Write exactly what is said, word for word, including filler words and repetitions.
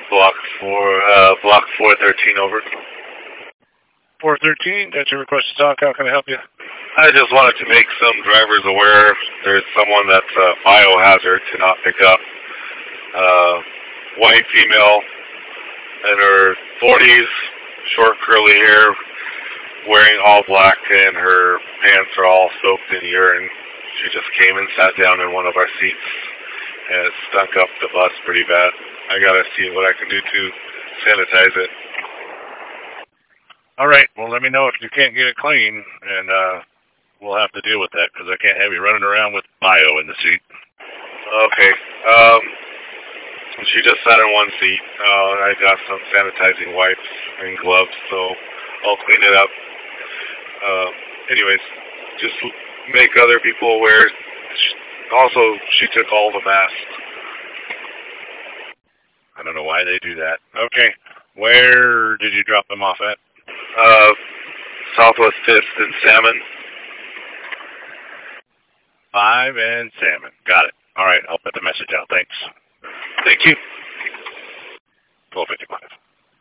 Block four, uh, block four thirteen over. four thirteen, that's your request to talk. How can I help you? I just wanted to make some drivers aware there's someone that's a biohazard to not pick up. Uh, white female in her forties, short curly hair, wearing all black, and her pants are all soaked in urine. She just came and sat down in one of our seats, and it stunk up the bus pretty bad. I gotta see what I can do to sanitize it. All right, well, let me know if you can't get it clean, and uh, we'll have to deal with that, because I can't have you running around with bio in the seat. Okay. Um, she just sat in one seat, uh, and I got some sanitizing wipes and gloves, so I'll clean it up. Uh, anyways, just make other people aware. Also, she took all the masks. I don't know why they do that. Okay, where did you drop them off at? Uh, Southwest fifth and Salmon. Five and Salmon. Got it. All right, I'll put the message out. Thanks. Thank you. twelve fifty-five.